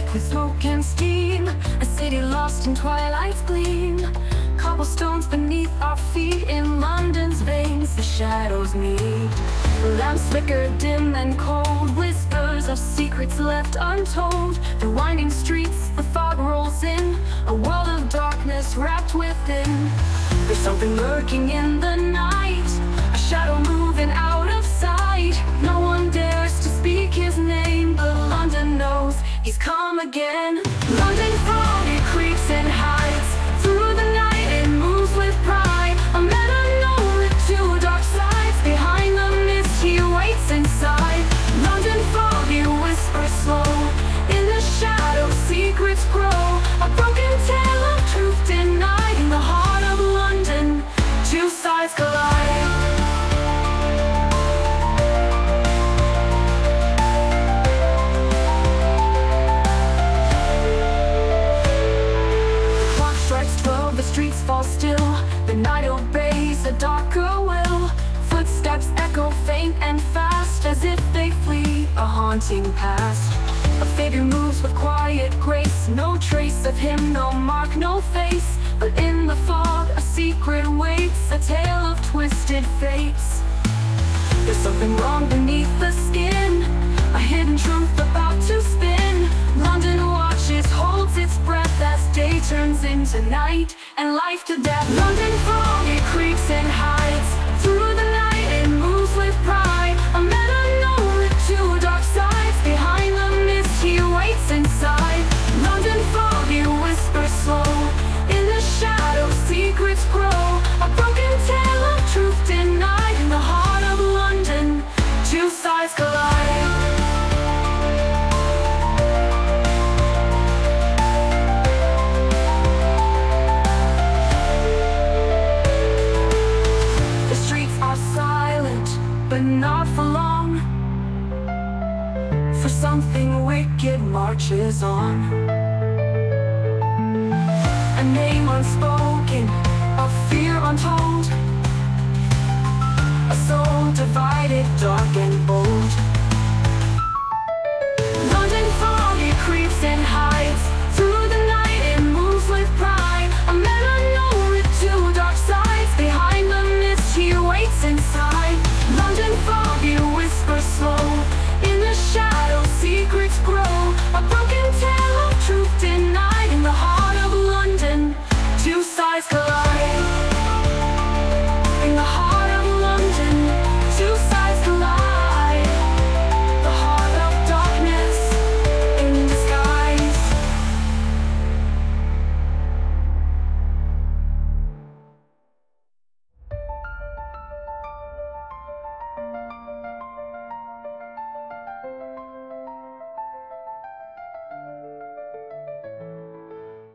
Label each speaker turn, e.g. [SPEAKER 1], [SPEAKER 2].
[SPEAKER 1] with smoke and steam, a city lost in twilight's gleam. Cobblestones beneath our feet, in London's veins the shadows meet. Lamps flicker dim and cold, whispers of secrets left untold. The winding streets, the fog rolls in, a world of darkness wrapped within. There's something lurking in the night, a shadow moving out of sight. No one dares to speak his name, but London knows he's come again. London fog, it creeps and hides. Through the night it moves with pride. A man unknown with two dark sides. Behind the mist he waits inside. London fog, it whispers slow. In the shadows secrets grow. A broken tale of truth denied. In the heart of London, two sides collide. The streets fall still, the night obeys a darker will. Footsteps echo faint and fast, as if they flee a haunting past. A figure moves with quiet grace, no trace of him, no mark, no face. But in the fog a secret waits, a tale of twisted fates. There's something wrong beneath the skin, a hidden truth about to spin. London watches, holds its breath as day turns into night and life to death. London fog, it creeps and hides. Through the night it moves with pride. A man unknown with two dark sides. Behind the mist he waits inside. London fog, it whispers slow. In the shadows secrets grow. A broken tale of truth denied. In the heart of London, two sides collide. But not for long, for something wicked marches on. A name unspoken, a fear untold, a soul divided, dark and bold.